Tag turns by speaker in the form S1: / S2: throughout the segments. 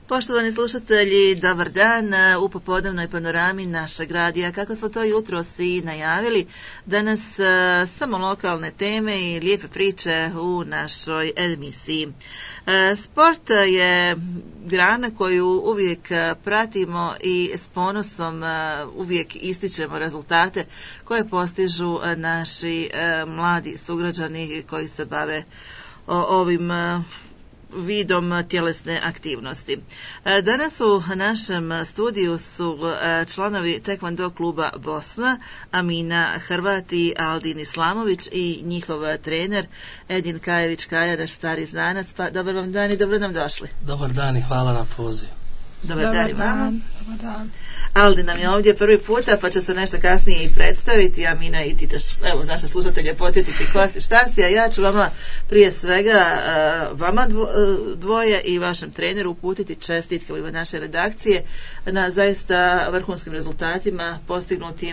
S1: Poštovani slušatelji, dobar dan u popodnevnoj panorami našeg radija. Kako smo to jutros i najavili, danas samo lokalne teme i lijepe priče u našoj emisiji. Sport je grana koju uvijek pratimo i s ponosom uvijek ističemo rezultate koje postižu naši mladi sugrađani koji se bave ovim vidom tjelesne aktivnosti. Danas u našem studiju su članovi Tekvando kluba Bosna, Amina Hrvat i Aldin Islamović i njihov trener Edin Kajević-Kaja, naš stari znanac. Pa dobar vam dan i dobro nam došli.
S2: Dobar dan i hvala na pozivu.
S1: Dobar dan i vama. Aldin nam je ovdje prvi puta, pa će se nešto kasnije i predstaviti. Amina, i ti ćeš, evo, naše slušatelje podsjetiti ko si, šta si, a ja ću vama prije svega vama dvoje i vašem treneru uputiti čestitke u ime naše redakcije na zaista vrhunskim rezultatima postignutim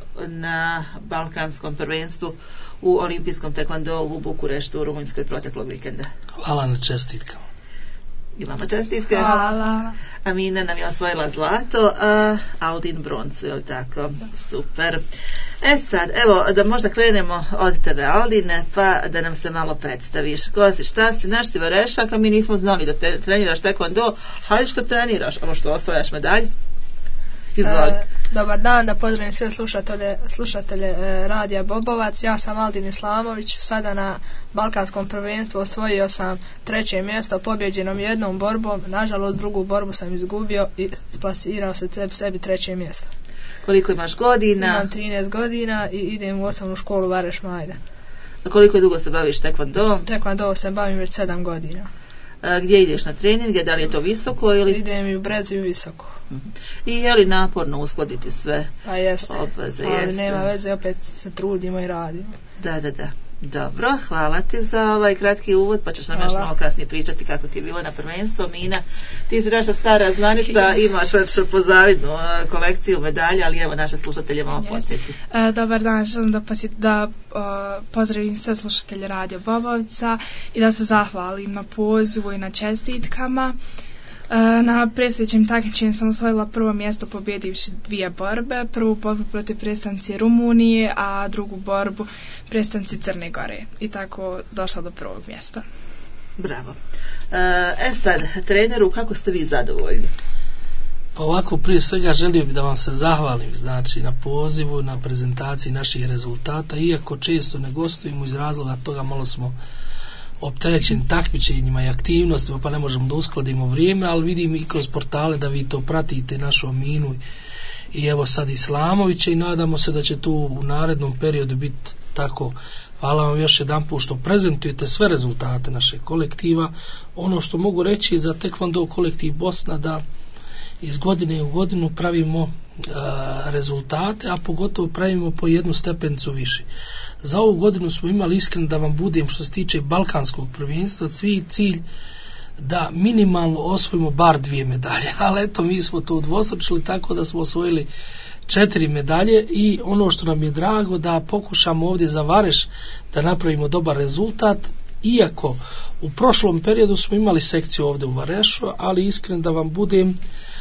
S1: na Balkanskom prvenstvu u olimpijskom tekvandou u Bukureštu u Rumunjskoj proteklog vikenda.
S2: Hvala na čestitkama.
S1: I vama čestitke.
S3: Hvala.
S1: Amina nam je osvojila zlato, a Aldin broncu, je li tako? Super. Sad, evo, da možda krenemo od tebe, Aldine, pa da nam se malo predstaviš. Ko si, šta si, naš si Varešak, a mi nismo znali da treniraš tekvando. Hajde što treniraš, ovo što osvajaš medalje. Izvoli.
S3: Dobar dan, da pozdravim sve slušatelje radija Bobovac. Ja sam Aldin Islamović, sada na Balkanskom prvenstvu osvojio sam 3. mjesto pobjeđenom jednom borbom, nažalost drugu borbu sam izgubio i splasirao se sebi 3. mjesto.
S1: Koliko imaš godina?
S3: Imam 13 godina i idem u osnovnu školu Vareš Majde.
S1: A koliko dugo se baviš tekvandom?
S3: Tekvando se bavim već 7 godina.
S1: Gdje ideš na treninge, da li je to visoko ili?
S3: Idem i u Brezu i visoko.
S1: I je li naporno uskladiti sve?
S3: Pa jeste,
S1: obveze?
S3: ali
S1: jeste.
S3: Nema veze, opet se trudimo i radimo.
S1: Da. Dobro, hvala ti za ovaj kratki uvod, pa ćeš nam još malo kasnije pričati kako ti je bilo na prvenstvu. Mina, ti si naša stara znanica, imaš već pozavidnu kolekciju medalja, ali evo naše slušatelje malo podsjeti.
S4: Dobar dan, želim da pozdravim sve slušatelje Radio Bobovca i da se zahvalim na pozivu i na čestitkama. Na predstojećem takmičenju sam osvojila prvo mjesto pobjedivši 2 borbe. Prvu borbu protiv predstavnice Rumunije, a drugu borbu predstavnici Crne Gore. I tako došla do prvog mjesta.
S1: Bravo. Sad, treneru, kako ste vi zadovoljni?
S2: Pa ovako, prije svega želio bih da vam se zahvalim, znači, na pozivu, na prezentaciji naših rezultata, iako često ne gostujemo iz razloga toga, malo smo opterećeni takmičenjima i aktivnostima, pa ne možemo da uskladimo vrijeme, ali vidim i kroz portale da vi to pratite, našu Aminu i evo sad Islamovića, i nadamo se da će tu u narednom periodu biti tako. Hvala vam još jedanput što prezentujete sve rezultate našeg kolektiva. Ono što mogu reći za Tekvando kolektiv Bosna, da iz godine u godinu pravimo rezultate, a pogotovo pravimo po jednu stepenicu više. Za ovu godinu smo imali, iskreno da vam budem, što se tiče Balkanskog prvenstva, cilj da minimalno osvojimo bar 2 medalje, ali eto, mi smo to udvostručili tako da smo osvojili 4 medalje, i ono što nam je drago, da pokušamo ovdje za Vareš da napravimo dobar rezultat, iako u prošlom periodu smo imali sekciju ovdje u Varešu, ali iskreno da vam budem,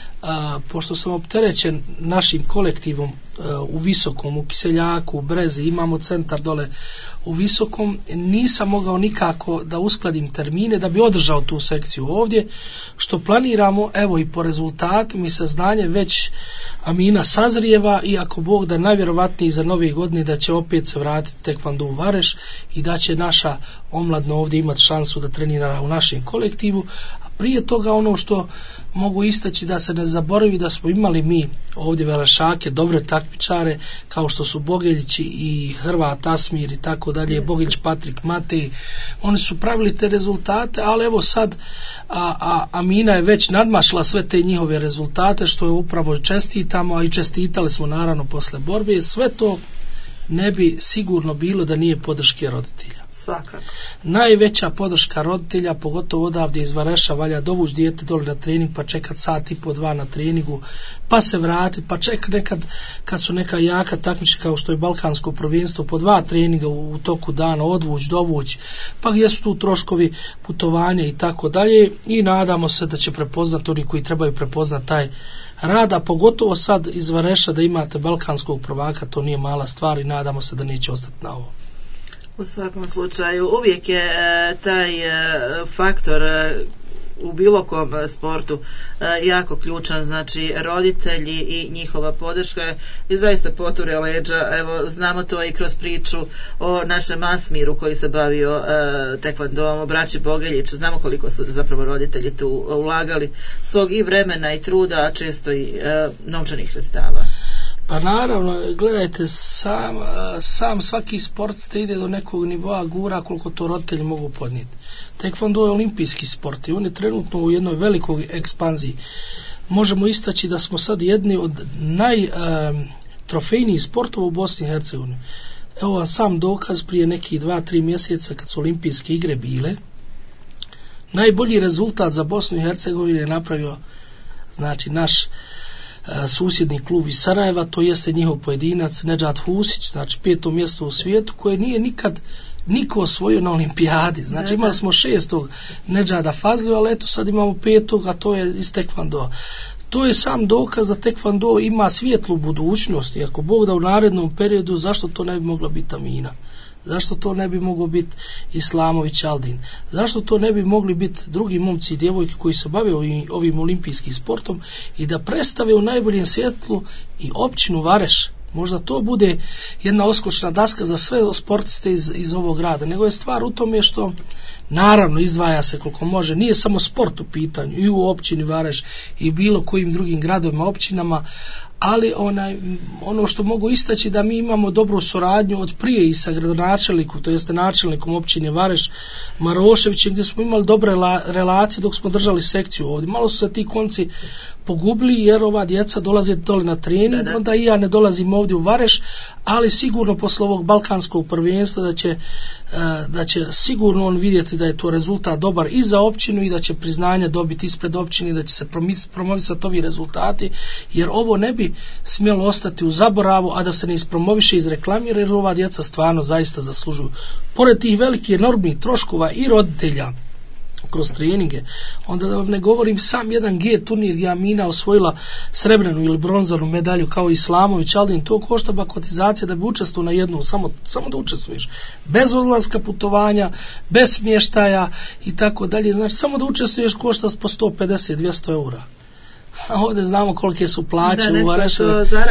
S2: pošto sam opterećen našim kolektivom u Visokom, u Kiseljaku, u Brezi, imamo centar dole u Visokom, nisam mogao nikako da uskladim termine da bi održao tu sekciju ovdje, što planiramo, evo i po rezultatima i saznanje, već Amina sazrijeva, i ako Bog da, najvjerovatnije za nove godine da će opet se vratiti tekvando u Vareš i da će naša omladna ovdje imati šansu da trenira u našem kolektivu. A prije toga, ono što mogu istaći, da se ne zaboravi da smo imali mi ovdje Velešake, dobre takmičare kao što su Bogeljići i Hrvat Asmir i tako dalje, Bogeljić Patrik Matej, oni su pravili te rezultate, ali evo sad Amina je već nadmašila sve te njihove rezultate, što je upravo čestitamo, a i čestitali smo naravno posle borbe. Sve to ne bi sigurno bilo da nije podrške roditelja.
S1: Svakako.
S2: Najveća podrška roditelja, pogotovo odavdje iz Vareša, valja dovući dijete dole na trening, pa čekat sat i po dva na treningu, pa se vratiti, pa čekat nekad kad su neka jaka takmičenja kao što je Balkansko prvenstvo, po 2 treninga u toku dana, odvući, dovući, pa gdje su tu troškovi putovanja i tako dalje, i nadamo se da će prepoznati oni koji trebaju prepoznati taj rad, a pogotovo sad iz Vareša da imate balkanskog prvaka, to nije mala stvar i nadamo se da neće ostati na ovo.
S1: U svakom slučaju uvijek je taj faktor u bilo kom sportu jako ključan, znači roditelji i njihova podrška i zaista poture leđa. Evo, znamo to i kroz priču o našem Asmiru koji se bavio tekvandom, o braći Bogeljić, znamo koliko su zapravo roditelji tu ulagali svog i vremena i truda, a često i novčanih sredstava.
S2: Pa naravno, gledajte, sam svaki sport ide do nekog nivoa gura koliko to roditelji mogu podnijeti. Tekvando je olimpijski sport i on je trenutno u jednoj velikoj ekspanziji. Možemo istaći da smo sad jedni od najtrofejnijih sportova u Bosni i Hercegovini. Evo vam sam dokaz prije nekih 2-3 mjeseca kad su olimpijske igre bile. Najbolji rezultat za Bosnu i Hercegovinu je napravio, znači, naš susjedni klub iz Sarajeva, to jeste njihov pojedinac Nedžad Husić, znači 5. mjesto u svijetu koje nije nikad niko osvojio na olimpijadi. Znači imali smo 6. Nedžada Fazliju, ali eto sad imamo 5. a to je iz tekvandoa. To je sam dokaz da tekvando ima svijetlu budućnost i ako Bog da u narednom periodu, zašto to ne bi mogla biti Amina? Zašto to ne bi mogao biti Islamović Aldin? Zašto to ne bi mogli biti drugi momci i djevojke koji se bave ovim olimpijskim sportom i da predstave u najboljem svjetlu i općinu Vareš? Možda to bude jedna oskočna daska za sve sportiste iz ovog grada, nego je stvar u tome što naravno izdvaja se koliko može, nije samo sport u pitanju i u općini Vareš i bilo kojim drugim gradovima, općinama, ali ono što mogu istaći da mi imamo dobru suradnju od prije i sa gradonačelnikom, to jeste načelnikom općine Vareš Maroševićem, gdje smo imali dobre relacije dok smo držali sekciju ovdje. Malo su se ti konci pogubili jer ova djeca dolaze dole na trening, onda i ja ne dolazim ovdje u Vareš, ali sigurno posle ovog balkanskog prvenstva da će sigurno on vidjeti da je to rezultat dobar i za općinu i da će priznanje dobiti ispred općine, da će se promovisati ovi rezultati, jer ovo ne bi smjelo ostati u zaboravu, a da se ne ispromoviše i izreklamira, jer ova djeca stvarno zaista zaslužuju. Pored tih velikih enormnih troškova i roditelja kroz treninge, onda da vam ne govorim sam jedan G turnir gdje Amina osvojila srebrenu ili bronzanu medalju kao Islamović Aldin, to košta kotizacija da bi učestvovao na jednu, samo da učestvuješ, bez odlaska putovanja, bez smještaja i tako dalje, znači samo da učestvuješ košta po 150-200 eura. A ovdje znamo kolike su plaće u Varešu.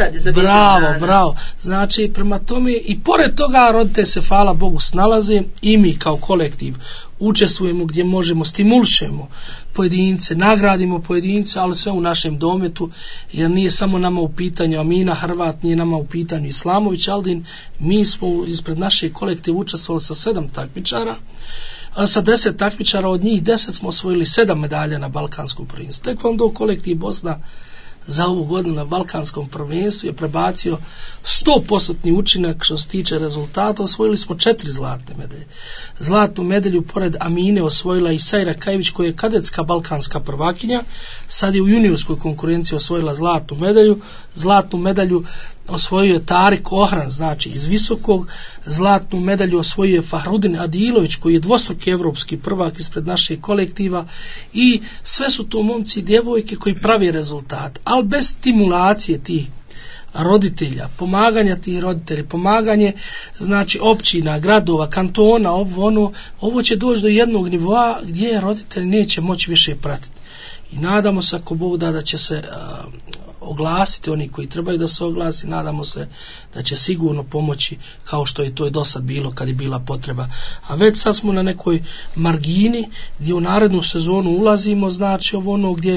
S2: Bravo. Znači, prema tome i pored toga roditelji se, hvala Bogu, snalaze i mi kao kolektiv učestvujemo gdje možemo, stimulišemo pojedince, nagradimo pojedince, ali sve u našem dometu, jer nije samo nama u pitanju Amina Hrvat, nije nama u pitanju Islamović Aldin, mi smo ispred našeg kolektiva učestvovali sa 7 takmičara, a sa 10 takmičara od njih 10 smo osvojili 7 medalja na balkanskom prvenstvu. Tekvando kolektiv Bosna za ovu godinu na balkanskom prvenstvu je prebacio 100% učinak što se tiče rezultata. Osvojili smo 4 zlatne medalje. Zlatnu medalju pored Amine osvojila i Sajra Kajević koja je kadetska balkanska prvakinja, sad je u juniorskoj konkurenciji osvojila zlatnu medalju. Zlatnu medalju osvojio je Tarik Ohran, znači iz Visokog. Zlatnu medalju osvojio je Fahrudin Adilović koji je dvostruki evropski prvak ispred našeg kolektiva i sve su to momci i djevojke koji pravi rezultat, ali bez stimulacije tih roditelja, pomaganja tih roditelja, pomaganje znači općina, gradova, kantona, ovo će doći do jednog nivoa gdje roditelji neće moći više pratiti. I nadamo se ako Bog da će se oglasiti oni koji trebaju da se oglasi, nadamo se da će sigurno pomoći kao što je to i do sad bilo kad je bila potreba. A već sad smo na nekoj margini gdje u narednu sezonu ulazimo, znači gdje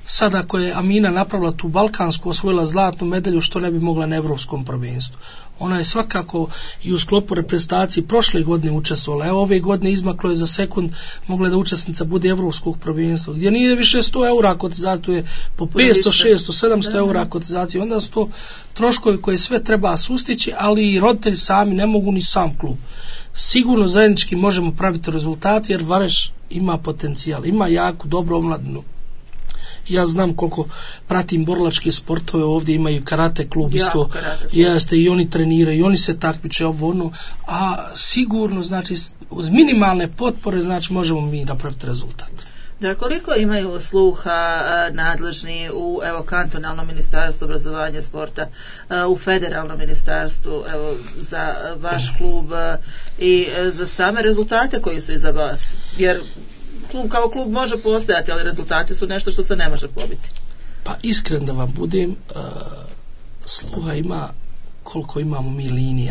S2: sad ako je Amina napravila tu balkansku, osvojila zlatnu medalju, što ne bi mogla na evropskom prvenstvu. Ona je svakako i u sklopu reprezentacije prošle godine učestvovala. Evo ove godine izmaklo je za sekund, mogla da učesnica bude evropskog prvenstva, gdje nije više 100 eura kotizacije, to je po 500, 600, 700 eura kotizacije. Onda su to troškovi koje sve treba sustići, ali i roditelji sami ne mogu, ni sam klub. Sigurno zajednički možemo praviti rezultate, jer Vareš ima potencijal, ima jako dobru omladinu. Ja znam koliko pratim borilačke sportove, ovdje imaju karate klub isto, jeste, i oni treniraju, i oni se takmiče ono, a sigurno, znači, uz minimalne potpore, znači, možemo mi napraviti rezultat.
S1: Da, koliko imaju sluha nadležni u kantonalnom ministarstvu obrazovanja i sporta, u federalnom ministarstvu, za vaš klub i za same rezultate koji su iza vas, jer klub kao klub može postojati, ali rezultati su nešto što se ne može pobiti.
S2: Pa iskren da vam budem, sluha ima koliko imamo mi linija.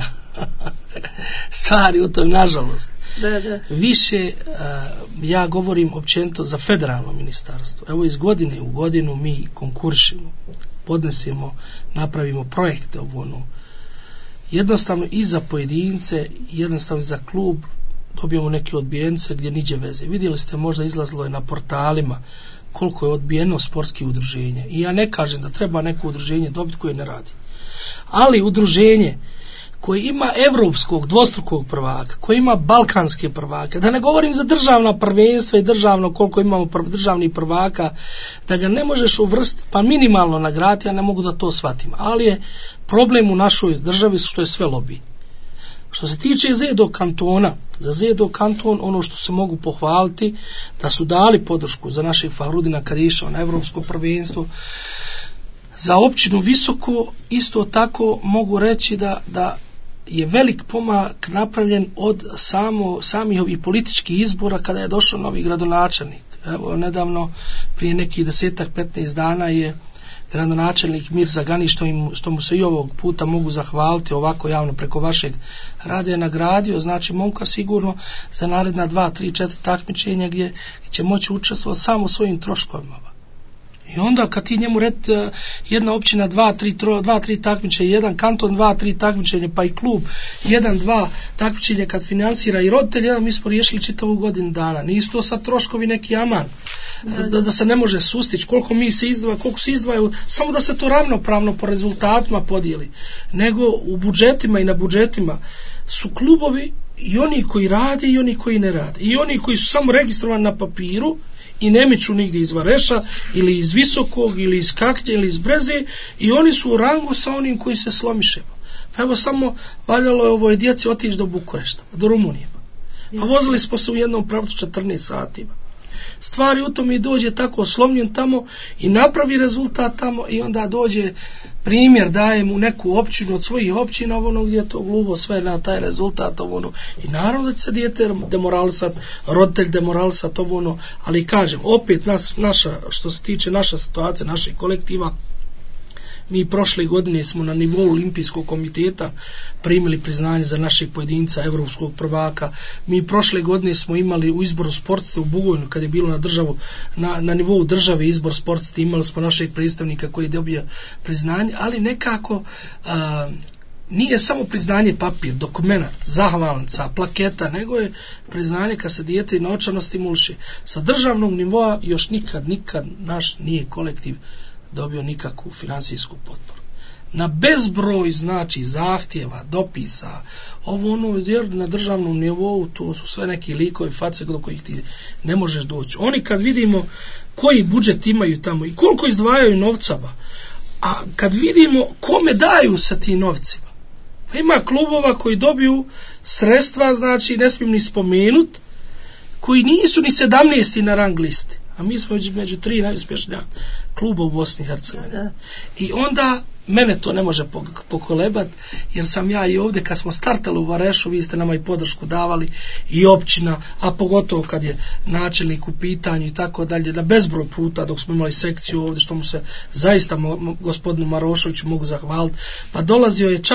S2: Stvari u tom, nažalost.
S1: Da.
S2: Više, ja govorim općenito za federalno ministarstvo. Evo, iz godine u godinu mi konkuršimo, podnesemo, napravimo projekte jednostavno i za pojedince, jednostavno za klub, dobijemo neke odbijence gdje niđe veze. Vidjeli ste, možda izlazilo je na portalima koliko je odbijeno sportskih udruženja. I ja ne kažem da treba neko udruženje dobiti koje ne radi. Ali udruženje koje ima evropskog dvostrukog prvaka, koje ima balkanske prvake, da ne govorim za državna prvenstva i državno koliko imamo državnih prvaka, da ga ne možeš uvrstiti, pa minimalno nagraditi, ja ne mogu da to shvatim. Ali je problem u našoj državi što je sve lobby. Što se tiče ZEDO kantona, za ZEDO kanton ono što se mogu pohvaliti, da su dali podršku za našeg Fahrudina kad je išao na evropsko prvenstvo. Za općinu Visoko isto tako mogu reći da je velik pomak napravljen od samih ovih političkih izbora kada je došao novi gradonačelnik. Evo, nedavno, prije nekih 10-15 dana je gradonačelnik Mirza Gani, što mu se i ovog puta mogu zahvaliti ovako javno preko vašeg rada, je nagradio, znači, momka sigurno za naredna 2, 3, 4 takmičenja gdje će moći učestvovati samo svojim troškovima. I onda kad ti njemu jedna općina 2-3 takmičenja, jedan kanton 2-3 takmičenja, pa i klub 1-2 takmičenja kad finansira i roditelj, mi smo riješili čitavu godinu dana. Nisu to sad troškovi neki aman, da se ne može sustići koliko se izdvajaju, samo da se to ravnopravno po rezultatima podijeli, nego u budžetima i na budžetima su klubovi i oni koji rade i oni koji ne rade, i oni koji su samo registrovani na papiru i ne miču nigdje iz Vareša ili iz Visokog ili iz Kaknje ili iz Breze, i oni su u rangu sa onim koji se slomiše. Pa evo, samo valjalo je ovoj djeci otići do Bukurešta, do Rumunije. Pa vozili smo se u jednom pravcu 14 satima. Stvari u tom i dođe tako slomljen tamo i napravi rezultat tamo, i onda dođe primjer, daje mu neku općinu od svojih općina gdje je to glupo sve na taj rezultat i naravno da će se dijete demoralisati, roditelj demoralisati ali kažem, opet što se tiče naša situacija, našeg kolektiva, mi prošle godine smo na nivou Olimpijskog komiteta primili priznanje za našeg pojedinca evropskog prvaka. Mi prošle godine smo imali u izboru sportista u Bugojnu, kad je bilo na nivou države izbor sportista, imali smo našeg predstavnika koji je dobio priznanje, ali nekako nije samo priznanje papir, dokumenat, zahvalnica, plaketa, nego je priznanje kad se dijete i novčano stimuliše. Sa državnog nivoa još nikad naš nije kolektiv dobio nikakvu financijsku potporu. Na bezbroj, znači, zahtjeva, dopisa, jer na državnom nivou to su sve neki likovi, face do kojih ti ne možeš doći. Oni kad vidimo koji budžet imaju tamo i koliko izdvajaju novcama, a kad vidimo kome daju sa tim novcima, pa ima klubova koji dobiju sredstva, znači, ne smijem ni spomenut, koji nisu ni 17. na rang listi, a mi smo među 3 najuspješnija kluba u Bosni i Hercegovini. I onda mene to ne može pokolebati, jer sam ja i ovdje kad smo startali u Varešu, vi ste nama i podršku davali, i općina, a pogotovo kad je načelnik u pitanju i tako dalje, da bezbroj puta dok smo imali sekciju ovdje, što mu se zaista gospodinu Marošoviću mogu zahvaliti, pa dolazio je čak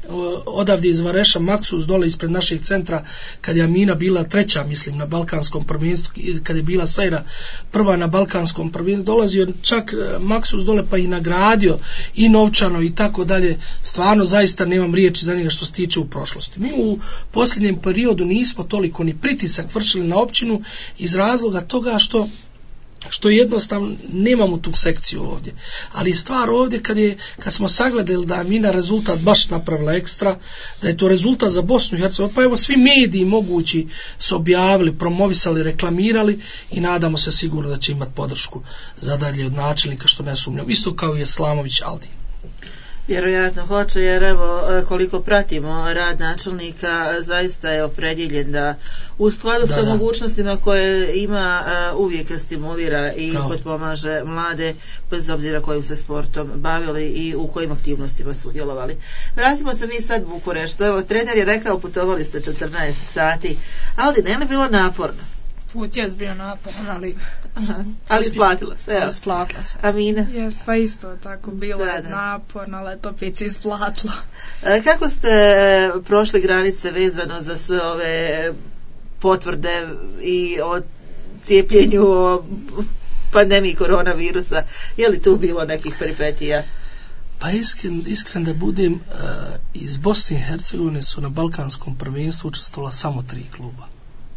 S2: odavde iz Vareša Maksus dole ispred našeg centra, kad je Amina bila treća, mislim, na balkanskom prvenstvu, kad je bila Sajra prva na balkanskom prvenstvu, dolazio čak Maksus dole pa i nagradio i novčano i tako dalje. Stvarno zaista nemam riječi za njega što se tiče u prošlosti. Mi u posljednjem periodu nismo toliko ni pritisak vršili na općinu iz razloga toga što jednostavno nemamo tu sekciju ovdje. Ali je stvar ovdje kad smo sagledali da je Amina rezultat baš napravila ekstra, da je to rezultat za Bosnu i Hercegovinu, pa evo svi mediji mogući su objavili, promovisali, reklamirali i nadamo se sigurno da će imati podršku za dalje od načelnika, što ne sumnjam. Isto kao i Islamović Aldin.
S1: Vjerojatno hoće, jer evo koliko pratimo rad načelnika, zaista je opredjeljen da u skladu sa mogućnostima koje ima uvijek stimulira i potpomaže mlade, bez obzira kojim se sportom bavili i u kojim aktivnostima sudjelovali. Vratimo se mi sad u Bukureštu. Evo, trener je rekao, putovali ste 14 sati, ali ne je bilo naporno?
S3: Put je bio naporan,
S1: ali isplatila se.
S3: Isplatila se.
S1: Amina?
S4: Jest, pa isto tako, bilo je naporno, ali to opet se isplatilo.
S1: Kako ste prošli granice vezano za sve ove potvrde i o cijepljenju, o pandemiji koronavirusa? Je li tu bilo nekih peripetija?
S2: Pa iskren da budem, iz Bosne i Hercegovine su na balkanskom prvenstvu učestvovala samo 3 kluba.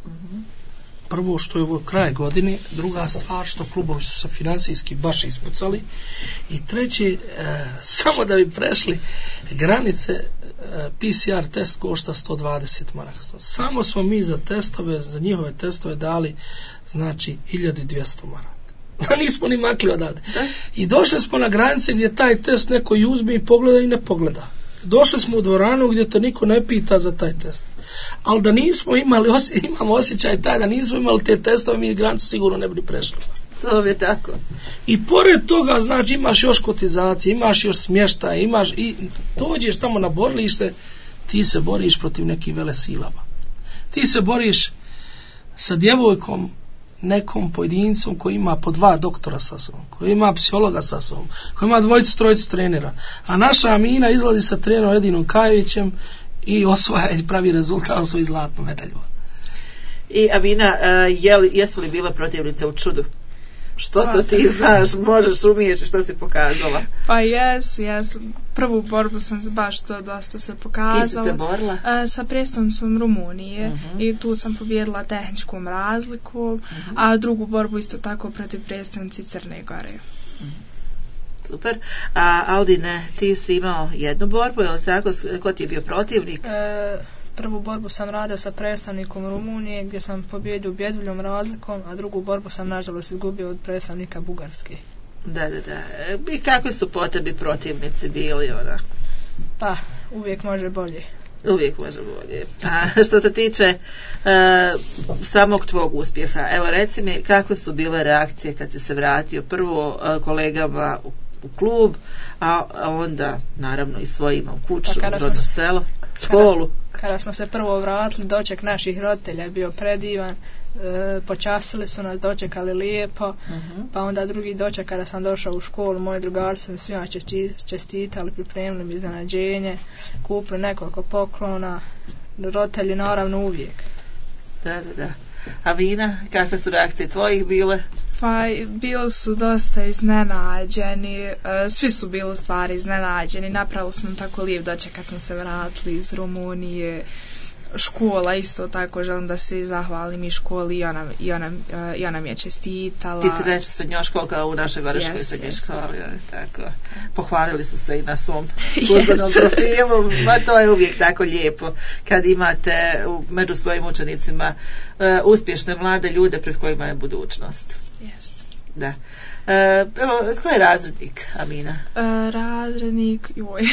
S2: Prvo što je ovo kraj godine, druga stvar što klubovi su se finansijski baš ispucali i treće, samo da bi prešli granice, PCR test košta 120 maraka. Samo smo mi za njihove testove dali, znači 1200 maraka. Nismo ni makli odavde. I došli smo na granice gdje taj test neko i uzme i pogleda i ne pogleda. Došli smo u dvoranu gdje te niko ne pita za taj test. Ali da nismo imali, imamo osjećaj taj da nismo imali te testove, mi granicu sigurno ne bi prešli.
S1: To je tako.
S2: I pored toga, znači, imaš još kotizacije, imaš još smještaj, i dođeš tamo na borilište, ti se boriš protiv nekih velesilama. Ti se boriš sa djevojkom, nekom pojedincom koji ima po 2 doktora sa sobom, koji ima psihologa sa sobom, koji ima 2-3 trenera, a naša Amina izlazi sa trenerom Edinom Kajevićem i osvaja i pravi rezultat svoj zlatnu medalju.
S1: I Amina, jesu li bile protivnice u čudu? Što to ti znaš, možeš, umiješ, što si pokazala?
S4: Pa jes. Prvu borbu sam baš to dosta se pokazala.
S1: Kim si se borila?
S4: Sa predstavnicom Rumunije i tu sam pobijedila tehničkom razliku, a drugu borbu isto tako protiv predstavnici Crne Gore.
S1: Super. A Aldine, ti si imao jednu borbu, je li tako? Ko ti je bio protivnik?
S3: Prvu borbu sam radio sa predstavnikom Rumunije gdje sam pobjedio ubjedljivom razlikom, a drugu borbu sam nažalost izgubio od predstavnika Bugarske.
S1: Da. I kakvi su po tebi protivnici bili?
S3: Pa, uvijek može bolje.
S1: Uvijek može bolje. A što se tiče samog tvog uspjeha, evo reci mi kakve su bile reakcije kad si se vratio prvo kolegama u klub, a onda naravno i svojima u kuću, rodno selo, školu.
S3: Kada smo se prvo vratili, doček naših roditelja je bio predivan, počastili su nas, dočekali lijepo, pa onda drugi doček kada sam došao u školu, moji drugari su mi svima čestitali, pripremili mi iznenađenje, kupili nekoliko poklona, roditelji naravno uvijek.
S1: Da. A Vina, kakve su reakcije tvojih bile?
S4: Pa bili su dosta iznenađeni, svi su bili stvari iznenađeni, napravili smo tako lijep doček kad smo se vratili iz Rumunije, škola isto tako, želim da se zahvalim i školi i ona mi je čestitala.
S1: Ti si već srednjoškolka u našoj Vareškoj srednjoj školi, tako. Pohvalili su se i na svom službenom profilu, ma to je uvijek tako lijepo kad imate među svojim učenicima uspješne mlade ljude pred kojima je budućnost. Da. Evo, tko je razrednik, Amina?
S4: Razrednik,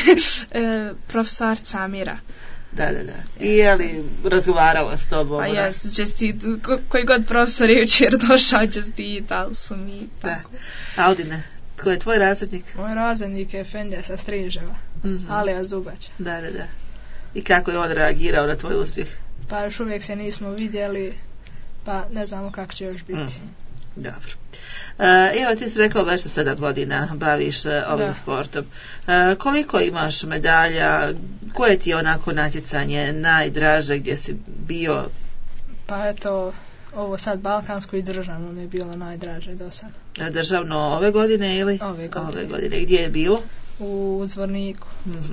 S4: profesor Samira.
S1: Da. I je li razgovarala s tobom?
S4: Pa jes, koji god profesor je jučer došao, čestitali su mi. Tako.
S1: Da. Aldine, tko je tvoj razrednik?
S3: Moj razrednik je Efendija sa Striževa, Alija Zubač.
S1: Da. I kako je on reagirao na tvoj uspjeh?
S3: Pa još uvijek se nismo vidjeli, pa ne znamo kako će još biti.
S1: Dobro. Evo, ti si rekao već 7 godina baviš ovim sportom. Koliko imaš medalja? Koje ti je onako natjecanje najdraže gdje si bio?
S3: Pa eto, ovo sad balkansko i državno mi je bilo najdraže do sad.
S1: Državno ove godine ili?
S3: Ove
S1: godine. Gdje je bilo?
S3: U Zvorniku.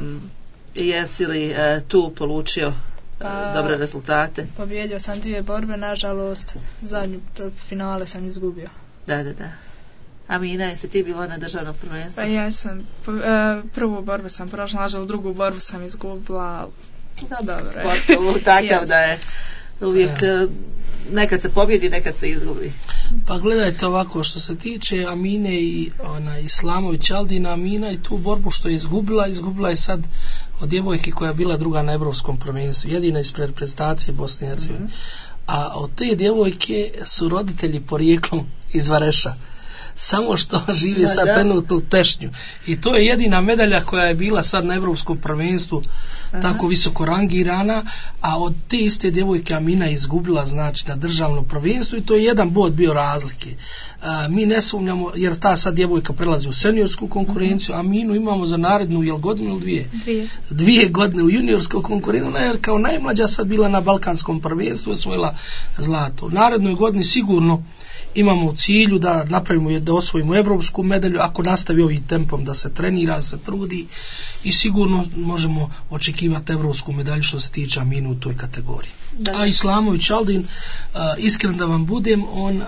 S1: I jesi li tu polučio dobre rezultate?
S3: Pobjedio sam 2 borbe, nažalost zadnju finale sam izgubio.
S1: Da. Amina, jesi ti bila na državnom prvenstvu?
S4: Pa jesam. Prvu borbu sam prošla, nažalost drugu borbu sam izgubila. Dobro.
S1: Sport takav da je uvijek nekad se pobjedi, nekad se izgubi.
S2: Pa gledajte ovako, što se tiče Amine i Islamović Aldina, Amina i tu borbu što je izgubila je sad od djevojke koja je bila druga na evropskom prvenstvu, jedina ispred reprezentacije Bosne i Hercegovine. A od te djevojke su roditelji porijeklom iz Vareša, samo što žive sad trenutno u Tešnju, i to je jedina medalja koja je bila sad na evropskom prvenstvu tako visoko rangirana, a od te iste djevojke Amina je izgubila znači na državnom prvenstvu, i to je 1 bod bio razlike. Mi ne sumnjamo, jer ta sad djevojka prelazi u seniorsku konkurenciju, a Aminu imamo za narednu godinu ili 2? 2 godine u juniorsku konkurenciju, ona je kao najmlađa sad bila na balkanskom prvenstvu, osvojila zlato. U narednoj godini sigurno imamo u cilju da napravimo, da osvojimo evropsku medalju, ako nastavi ovim tempom da se trenira, da se trudi, i sigurno možemo očekivati evropsku medalju što se tiče Aminu u toj kategoriji. A Islamović Aldin, iskren da vam budem, on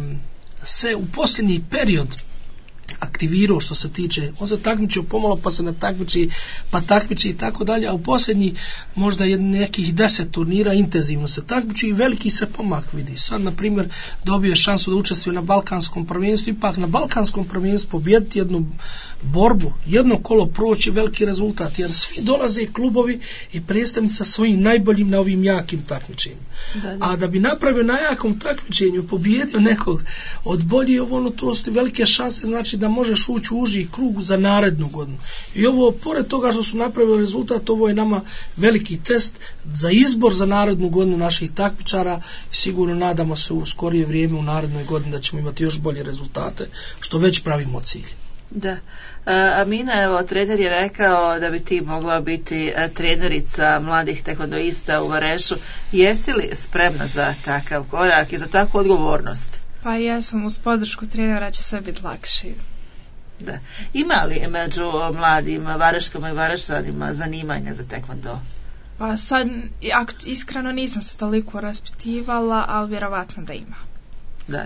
S2: se u posljednji period aktivirao što se tiče, on se takmičio pomalo pa se ne takmiči, pa takmiči i tako dalje, a u posljednji možda nekih 10 turnira intenzivno se takmiči i veliki se pomak vidi. Sad na primjer dobio je šansu da učestvuje na balkanskom prvenstvu, ipak na balkanskom prvenstvu pobijediti jednu borbu, jedno kolo proći, veliki rezultat, jer svi dolaze klubovi i predstavnici sa svojim najboljim na ovim jakim takmičenjima. A da bi napravio na jakom takmičenju, pobijedio nekog od boljih, to su velike šanse, znači da možeš ući u uži krug za narednu godinu. I ovo, pored toga što su napravili rezultat, ovo je nama veliki test za izbor za narednu godinu naših takmičara, i sigurno nadamo se u skorije vrijeme u narednoj godini da ćemo imati još bolje rezultate, što već pravimo cilj.
S1: Da. Amina, evo, trener je rekao da bi ti mogla biti trenerica mladih taekwondoista u Varešu. Jesi li spremna za takav korak i za takvu odgovornost?
S4: Pa jesam, uz podršku trenera će sve biti lakše.
S1: Da. Ima li među mladim Vareškama i Varešanima zanimanja za taekwondo?
S4: Pa sad, iskreno nisam se toliko raspitivala, ali vjerovatno da ima.
S1: Da.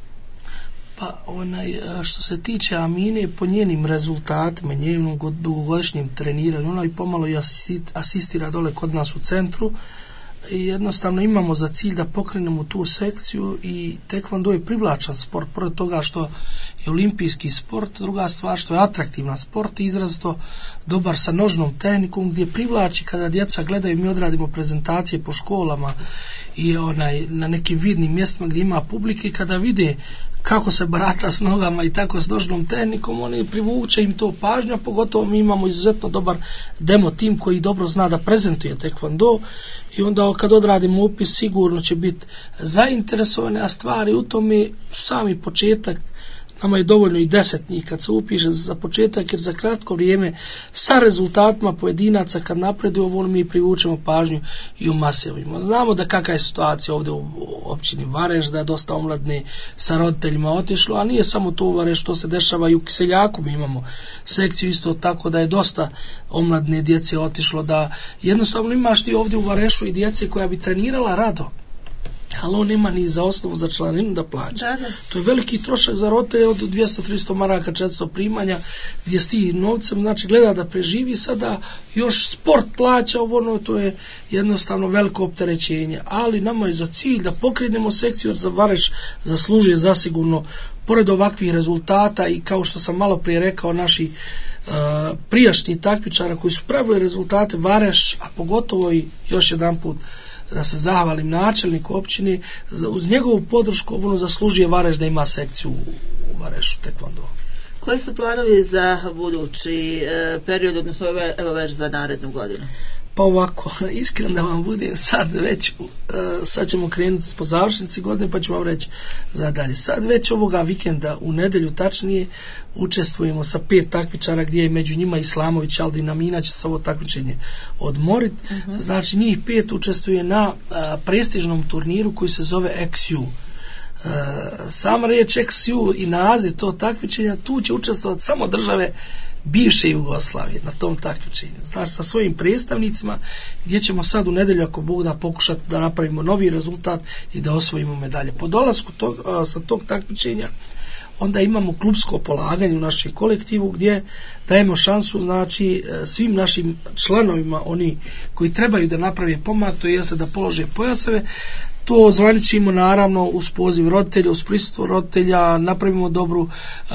S2: Pa što se tiče Amine, po njenim rezultatima, njenom dugogodišnjem treniranju, ona i pomalo i asistira dole kod nas u centru, i jednostavno imamo za cilj da pokrenemo tu sekciju, i taekwondo je privlačan sport, pored toga što je olimpijski sport, druga stvar što je atraktivan sport i izrazito dobar sa nožnom tehnikom, gdje privlači kada djeca gledaju, mi odradimo prezentacije po školama i na nekim vidnim mjestima gdje ima publike, kada vide kako se barata s nogama i tako s nožnom tehnikom, oni privuče im to pažnja, pogotovo mi imamo izuzetno dobar demo tim koji dobro zna da prezentuje taekwondo, i onda kad odradimo upis sigurno će biti zainteresovane, a stvari u tome sami početak. Nama je dovoljno i 10 njih kad se upiše za početak, jer za kratko vrijeme sa rezultatima pojedinaca kad napreduje ovo mi privučemo pažnju i umasivimo. Znamo da kakva je situacija ovdje u općini Vareš, da je dosta omladne sa roditeljima otišlo, a nije samo to u Vareš, to se dešava i u Kiseljaku, mi imamo sekciju isto tako da je dosta omladne djece otišlo, da jednostavno imaš ti ovdje u Varešu i djece koja bi trenirala rado, ali on nema ni za osnovu za članinu da plaća. To je veliki trošak za roditelje od 200-300 maraka, 400 primanja, gdje s ti novcem znači gleda da preživi, sada još sport plaća, to je jednostavno veliko opterećenje, ali nama je za cilj da pokrenemo sekciju, jer za Vareš zaslužuje zasigurno, pored ovakvih rezultata, i kao što sam malo prije rekao, naši prijašnji takmičara koji su pravili rezultate, Vareš, a pogotovo i još jedan put da se zahvalim načelniku općine, uz njegovu podršku zaslužuje Vareš da ima sekciju u Varešu taekwondo.
S1: Koji su planovi za budući period, odnosno evo već za narednu godinu?
S2: Pa ovako, iskreno da vam budem, sad ćemo krenuti po završnici godine, pa ću vam reći za dalje. Sad već ovoga vikenda, u nedjelju tačnije, učestvujemo sa 5 takmičara, gdje je među njima Islamović, Aldin, Amina će se ovo takmičenje odmoriti. Znači, njih 5 učestvuje na prestižnom turniru koji se zove XU. Sama riječ XU i naziv to takmičenja, tu će učestvovati samo države bivše Jugoslavije na tom takmičenju. Znači, sa svojim predstavnicima, gdje ćemo sad u nedjelju, ako Bog da, pokušati da napravimo novi rezultat i da osvojimo medalje. Po dolasku sa tog takmičenja onda imamo klubsko polaganje u našem kolektivu, gdje dajemo šansu, znači, svim našim članovima, oni koji trebaju da naprave pomak, to jeste da polože pojaseve. To zvaničimo naravno uz poziv roditelja, uz prisustvo roditelja, napravimo dobru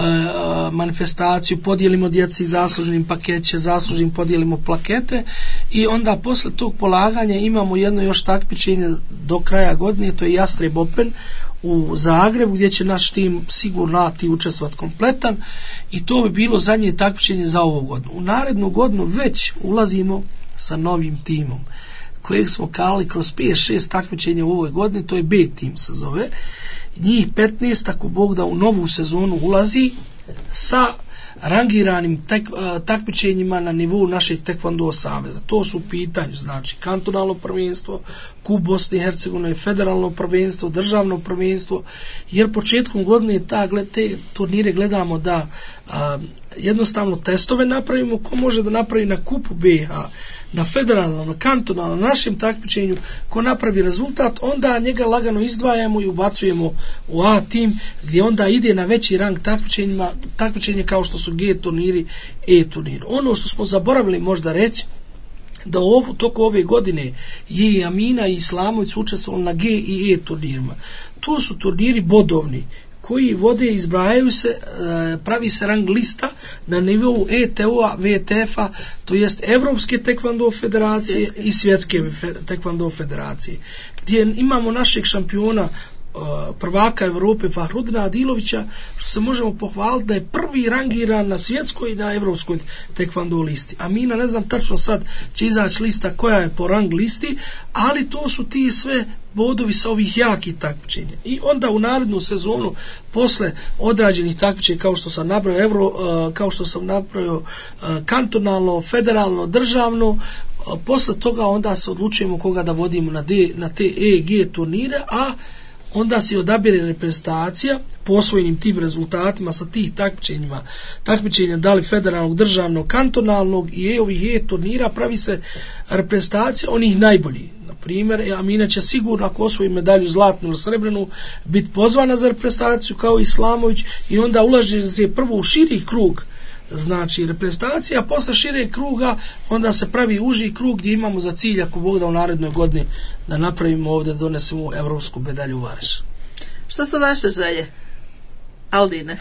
S2: manifestaciju, podijelimo djeci zaslužnim pakeće, zaslužnim podijelimo plakete i onda posle tog polaganja imamo jedno još takmičenje do kraja godine, to je Jastreb Open u Zagrebu, gdje će naš tim sigurno učestvovati kompletan i to bi bilo zadnje takmičenje za ovu godinu. U narednu godinu već ulazimo sa novim timom kojeg smo kalili kroz 5-6 takmičenja u ovoj godini, to je B tim se zove. Njih 15, ako Bog da, u novu sezonu ulazi sa rangiranim takmičenjima na nivou našeg tekvando saveza. To su u pitanju, znači, kantonalno prvenstvo, Kup Bosne i Hercegovine, federalno prvenstvo, državno prvenstvo, jer početkom godine te turnire gledamo da jednostavno testove napravimo, ko može da napravi na Kupu BiH, na federalnom, na kantonalnom, na našem takmičenju, ko napravi rezultat, onda njega lagano izdvajamo i ubacujemo u A tim, gdje onda ide na veći rang takmičenje kao što su G turniri, E turniri. Ono što smo zaboravili možda reći, da toku ove godine je i Amina i Islamović su učestvovali na G i E turnirima. To su turniri bodovni koji vode, izbrajaju se, pravi se rang lista na nivou ETO-a, VTF-a, to jest Evropske tekvando federacije i Svjetske tekvando federacije, gdje imamo našeg šampiona, prvaka Europe Fahrudina Adilovića, što se možemo pohvaliti da je prvi rangiran na svjetskoj i na evropskoj tekvando listi. Amina, ne znam tačno, sad će izaći lista koja je po rang listi, ali to su ti sve bodovi sa ovih jakih takmičenja. I onda u narednu sezonu, posle odrađenih takmičenja kao što sam napravio kantonalno, federalno, državno, posle toga onda se odlučujemo koga da vodimo na te E, G turnire, a onda se odabire reprezentacija po osvojenim tim rezultatima sa tih takmičenja, da li federalnog, državnog, kantonalnog i ovih E turnira, pravi se reprezentacija onih najboljih. Na primjer, Amina će sigurno, ako osvoji medalju zlatnu ili srebrnu, biti pozvana za reprezentaciju kao Islamović i onda ulaže se prvo u širi krug, znači reprezentacija, a posle šireg kruga onda se pravi uži krug gdje imamo za cilj, ako Bog da, u narednoj godini da napravimo ovdje, da donesemo evropsku medalju u Vareš.
S1: Što su vaše želje, Aldine?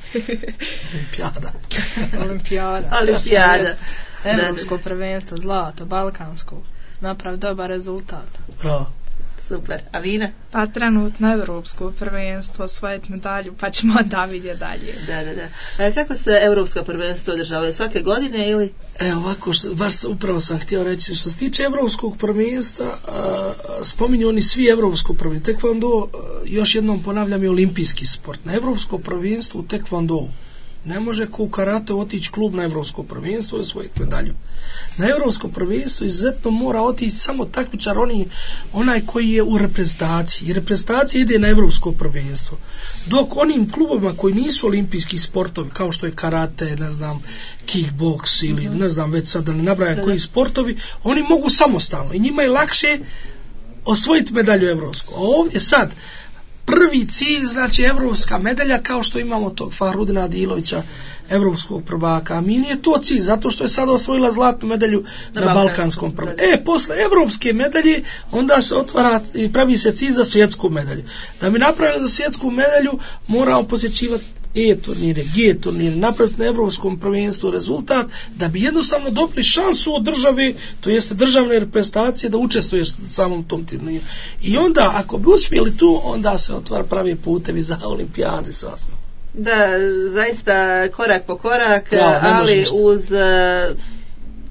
S1: Olimpijada.
S3: Evropsko prvenstvo, zlato, balkansko, napravi dobar rezultat.
S2: Bravo.
S1: Super. Amina?
S4: Pa trenutno evropsko prvenstvo, osvojiti medalju, pa ćemo da vidjeti dalje.
S1: Da. Kako se evropsko prvenstvo održavaju, svake godine ili?
S2: Ovako, baš upravo sam htio reći, što se tiče evropskog prvenstva, spominju oni svi evropsko prvenstvo. Tekvando, još jednom ponavljam, je olimpijski sport. Na evropsko prvenstvo u tekvando ne može ko u karate otići klub na evropsko prvenstvo i osvojiti medalju. Na evropsko prvenstvo izuzetno mora otići samo takmičar onaj koji je u reprezentaciji. I reprezentacija ide na evropsko prvenstvo. Dok onim klubovima koji nisu olimpijski sportovi, kao što je karate, ne znam, kickboks ili ne znam već sad da ne nabrajam koji sportovi, oni mogu samostalno i njima je lakše osvojiti medalju evropsku. A ovdje sad prvi cilj, znači evropska medalja, kao što imamo tog Fahrudina Adilovića, evropskog prvaka. A meni je to cilj, zato što je sada osvojila zlatnu medalju na balkanskom prvenstvu. Posle evropske medalje onda se otvara i pravi se cilj za svjetsku medalju. Da bi napravili za svjetsku medalju, moramo posjećivati E turnire, G turnire, napraviti na evropskom prvenstvu rezultat, da bi jednostavno dobili šansu od države, to jeste državne reprezentacije, da učestvuje u samom tom turniru. I onda, ako bi uspjeli tu, onda se otvara pravi putevi za olimpijade s vas.
S1: Da, zaista korak po korak, ali uz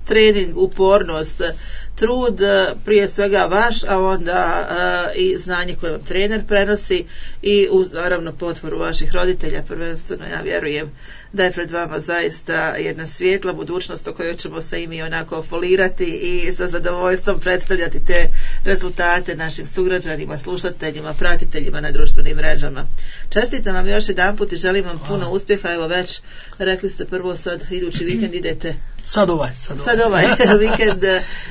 S1: trening, upornost, trud, prije svega vaš, a onda i znanje koje vam trener prenosi i uz naravno potporu vaših roditelja prvenstveno. Ja vjerujem da je pred vama zaista jedna svijetla budućnost o kojoj ćemo se i mi onako folirati i sa zadovoljstvom predstavljati te rezultate našim sugrađanima, slušateljima, pratiteljima na društvenim mrežama. Čestitam vam još jedanput i želim vam puno uspjeha. Evo već rekli ste prvo sad idući vikend idete.
S2: Sad ovaj
S1: vikend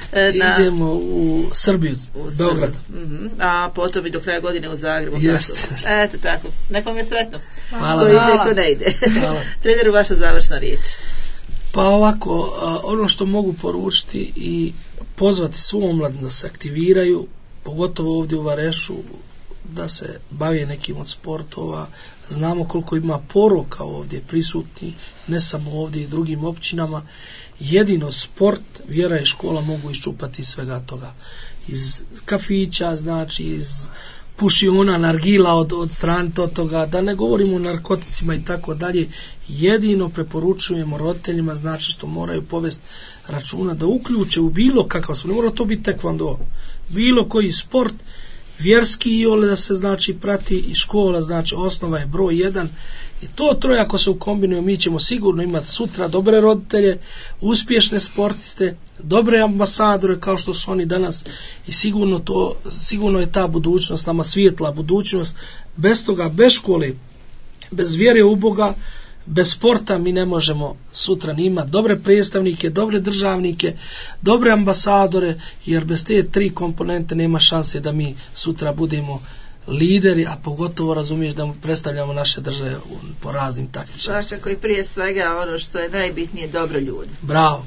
S2: idemo u Srbiju, Beograd.
S1: A potom i do kraja godine u Zagrebu. Eto tako, nekom je sretno.
S2: Hvala.
S1: Ne ide. Treneru, vaša završna riječ.
S2: Pa ovako, ono što mogu poručiti i pozvati svu omladinu da se aktiviraju, pogotovo ovdje u Varešu, da se bave nekim od sportova. Znamo koliko ima poroka ovdje prisutni, ne samo ovdje i drugim općinama. Jedino sport, vjera i škola mogu iščupati svega toga. Iz kafića, znači iz pušiona, nargila od strane toga, da ne govorimo o narkoticima i tako dalje. Jedino preporučujemo roditeljima, znači što moraju povesti računa da uključe u bilo kakav sport, ne mora to biti tekvando, bilo koji sport, vjerski i da se znači prati i škola, znači osnova je broj 1 i to troje ako se ukombinuju mi ćemo sigurno imati sutra dobre roditelje, uspješne sportiste, dobre ambasadore kao što su oni danas i sigurno je ta budućnost nama svijetla budućnost. Bez toga, bez škole, bez vjere u Boga, bez sporta mi ne možemo sutra ni imati dobre predstavnike, dobre državnike, dobre ambasadore, jer bez te 3 komponente nema šanse da mi sutra budemo lideri, a pogotovo razumiješ da predstavljamo naše države po raznim takmičenjima.
S1: Svakako i prije svega ono što je najbitnije, dobro ljudi.
S2: Bravo.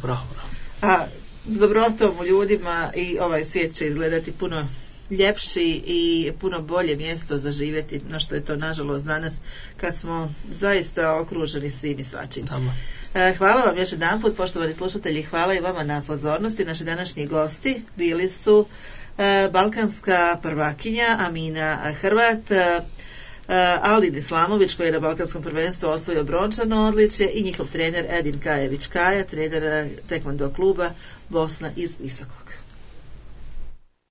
S1: A s dobrotom u ljudima i ovaj svijet će izgledati puno ljepši i puno bolje mjesto za živjeti, no što je to nažalost danas kad smo zaista okruženi svim i svačim. Hvala vam još jedanput, poštovani slušatelji, hvala i vama na pozornosti. Naši današnji gosti bili su balkanska prvakinja Amina Hrvat, Aldin Islamović koji je na balkanskom prvenstvu osvojio brončano odličje i njihov trener Edin Kajević Kaja, trener tekvando kluba Bosna iz Visokog.